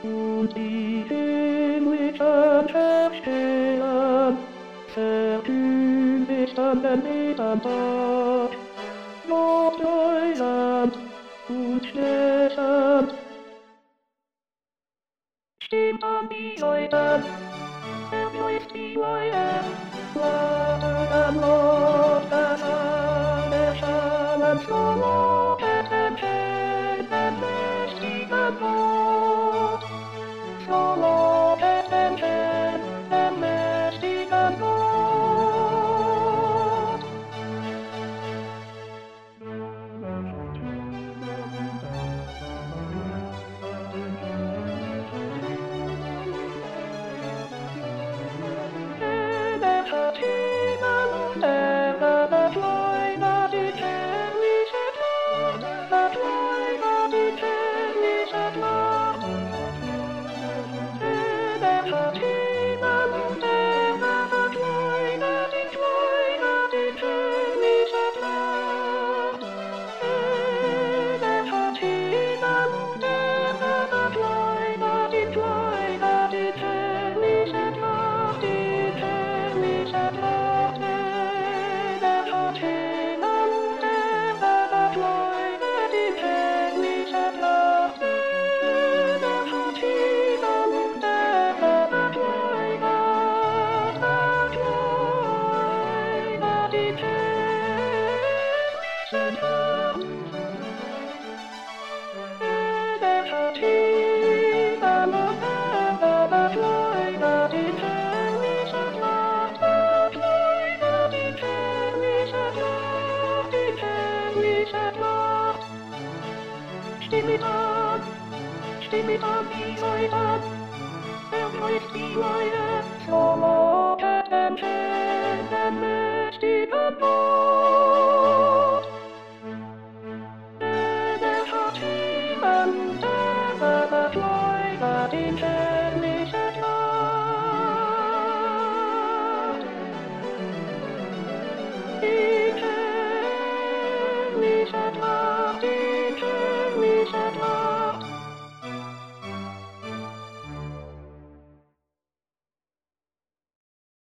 und die himmlischen Herrschern verkündigt an den Mittag. Norddeutschland und Städten stimmt an die Leute, erbläuft die Wehe, wartet am Nord, das alle Schalen verloren, den mächtigen Gott. Verloren, den mächtigen Gott. Hat Himmel und Erde, das Leute, die tägliche Nacht, das Leute, die tägliche Nacht. Hat Himmel und Erde, das Leute, die tägliche Nacht. Hat Himmel und Erde, das Leute, die tägliche Nacht, die tägliche Nacht. Hat Himmel und Erde, das Leute, die tägliche Nacht. Hat Himmel und Erde, das Leute, die tägliche Nacht. Hat Himmel und Erde, das Leute, die tägliche Nacht. Das Leute, die tägliche Nacht, die tägliche Nacht. Stimm mit an, die Leute, ergreift die Leute, verloren, den mächtigen Gott.